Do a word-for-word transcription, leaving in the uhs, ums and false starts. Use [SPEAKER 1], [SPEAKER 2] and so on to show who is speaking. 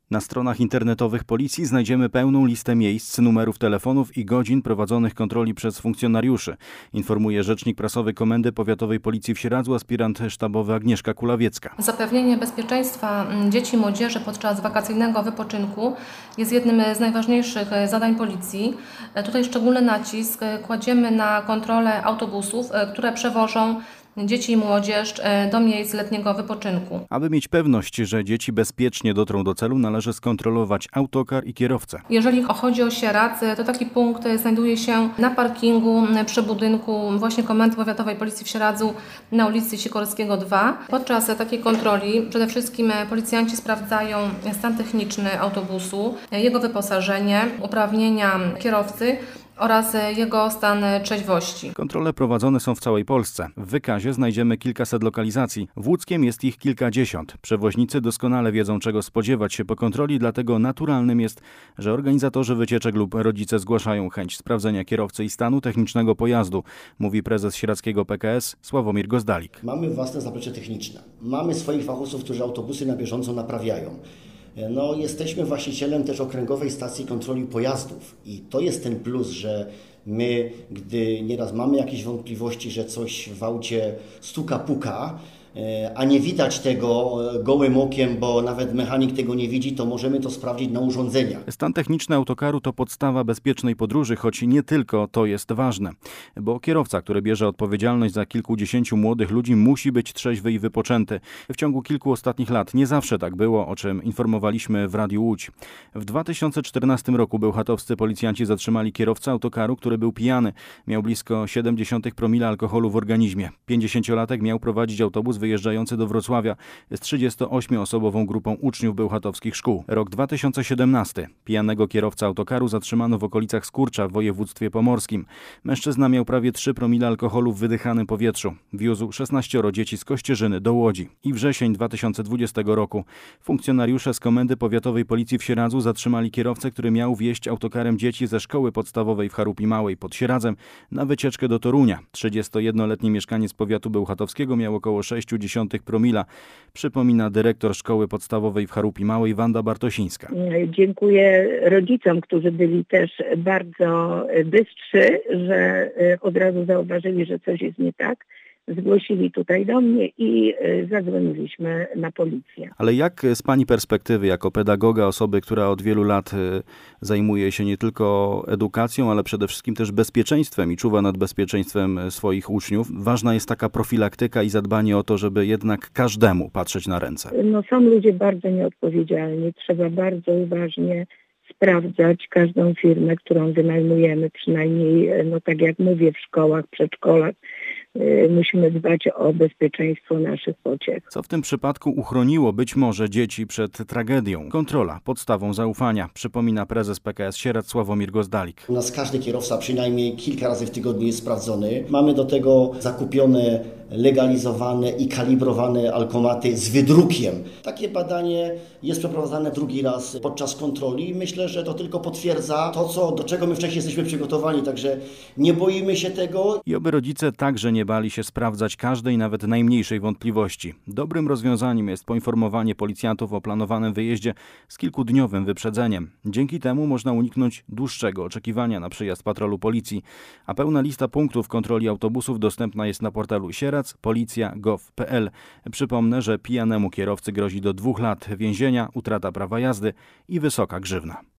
[SPEAKER 1] Na stronach internetowych policji znajdziemy pełną listę miejsc, numerów telefonów i godzin prowadzonych kontroli przez funkcjonariuszy, informuje rzecznik prasowy Komendy Powiatowej Policji w Sieradzu, aspirant sztabowy Agnieszka Kulawiecka.
[SPEAKER 2] Zapewnienie bezpieczeństwa dzieci i młodzieży podczas wakacyjnego wypoczynku jest jednym z najważniejszych zadań policji. Tutaj szczególny nacisk kładziemy na kontrolę autobusów, które przewożą dzieci i młodzież do miejsc letniego wypoczynku.
[SPEAKER 1] Aby mieć pewność, że dzieci bezpiecznie dotrą do celu, należy skontrolować autokar i kierowcę.
[SPEAKER 2] Jeżeli chodzi o Sieradz, to taki punkt znajduje się na parkingu przy budynku właśnie Komendy Powiatowej Policji w Sieradzu na ulicy Sikorskiego dwa. Podczas takiej kontroli przede wszystkim policjanci sprawdzają stan techniczny autobusu, jego wyposażenie, uprawnienia kierowcy oraz jego stan trzeźwości.
[SPEAKER 1] Kontrole prowadzone są w całej Polsce. W wykazie znajdziemy kilkaset lokalizacji. W Łódzkiem jest ich kilkadziesiąt. Przewoźnicy doskonale wiedzą, czego spodziewać się po kontroli, dlatego naturalnym jest, że organizatorzy wycieczek lub rodzice zgłaszają chęć sprawdzenia kierowcy i stanu technicznego pojazdu, mówi prezes sieradzkiego P K S Sławomir Gozdalik.
[SPEAKER 3] Mamy własne zaplecze techniczne. Mamy swoich fachowców, którzy autobusy na bieżąco naprawiają. No, jesteśmy właścicielem też okręgowej stacji kontroli pojazdów i to jest ten plus, że my, gdy nieraz mamy jakieś wątpliwości, że coś w aucie stuka, puka, a nie widać tego gołym okiem, bo nawet mechanik tego nie widzi, to możemy to sprawdzić na urządzeniach.
[SPEAKER 1] Stan techniczny autokaru to podstawa bezpiecznej podróży, choć nie tylko to jest ważne. Bo kierowca, który bierze odpowiedzialność za kilkudziesięciu młodych ludzi, musi być trzeźwy i wypoczęty. W ciągu kilku ostatnich lat nie zawsze tak było, o czym informowaliśmy w Radiu Łódź. W dwa tysiące czternastym roku bełchatowscy policjanci zatrzymali kierowcę autokaru, który był pijany. Miał blisko siedemdziesiąt promila alkoholu w organizmie. pięćdziesięciolatek miał prowadzić autobus wyjeżdżający do Wrocławia z trzydziestoośmioosobową grupą uczniów bełchatowskich szkół. Rok dwa tysiące siedemnasty. Pijanego kierowcę autokaru zatrzymano w okolicach Skurcza w województwie pomorskim. Mężczyzna miał prawie trzy promile alkoholu w wydychanym powietrzu. Wiózł szesnaścioro dzieci z Kościerzyny do Łodzi. I wrzesień dwa tysiące dwudziestego roku. Funkcjonariusze z Komendy Powiatowej Policji w Sieradzu zatrzymali kierowcę, który miał wieźć autokarem dzieci ze szkoły podstawowej w Charupi Małej pod Sieradzem na wycieczkę do Torunia. trzydziestojednoletni mieszkaniec powiatu bełchatowskiego miał około sześć dziesiątych promila, przypomina dyrektor szkoły podstawowej w Charupi Małej Wanda Bartosińska.
[SPEAKER 4] Dziękuję rodzicom, którzy byli też bardzo bystrzy, że od razu zauważyli, że coś jest nie tak. Zgłosili tutaj do mnie i zadzwoniliśmy na policję.
[SPEAKER 1] Ale jak z Pani perspektywy, jako pedagoga, osoby, która od wielu lat zajmuje się nie tylko edukacją, ale przede wszystkim też bezpieczeństwem i czuwa nad bezpieczeństwem swoich uczniów, ważna jest taka profilaktyka i zadbanie o to, żeby jednak każdemu patrzeć na ręce?
[SPEAKER 4] No, są ludzie bardzo nieodpowiedzialni. Trzeba bardzo uważnie sprawdzać każdą firmę, którą wynajmujemy, przynajmniej, no tak jak mówię, w szkołach, przedszkolach. Musimy dbać o bezpieczeństwo naszych pociech.
[SPEAKER 1] Co w tym przypadku uchroniło być może dzieci przed tragedią? Kontrola podstawą zaufania, przypomina prezes P K S Sieradz Sławomir Gozdalik.
[SPEAKER 3] U nas każdy kierowca przynajmniej kilka razy w tygodniu jest sprawdzony. Mamy do tego zakupione, legalizowane i kalibrowane alkomaty z wydrukiem. Takie badanie jest przeprowadzane drugi raz podczas kontroli. Myślę, że to tylko potwierdza to, co, do czego my wcześniej jesteśmy przygotowani, także nie boimy się tego.
[SPEAKER 1] I oby rodzice także nie bali się sprawdzać każdej, nawet najmniejszej wątpliwości. Dobrym rozwiązaniem jest poinformowanie policjantów o planowanym wyjeździe z kilkudniowym wyprzedzeniem. Dzięki temu można uniknąć dłuższego oczekiwania na przyjazd patrolu policji, a pełna lista punktów kontroli autobusów dostępna jest na portalu sieradz policja kropka gov kropka p l. Przypomnę, że pijanemu kierowcy grozi do dwóch lat więzienia, utrata prawa jazdy i wysoka grzywna.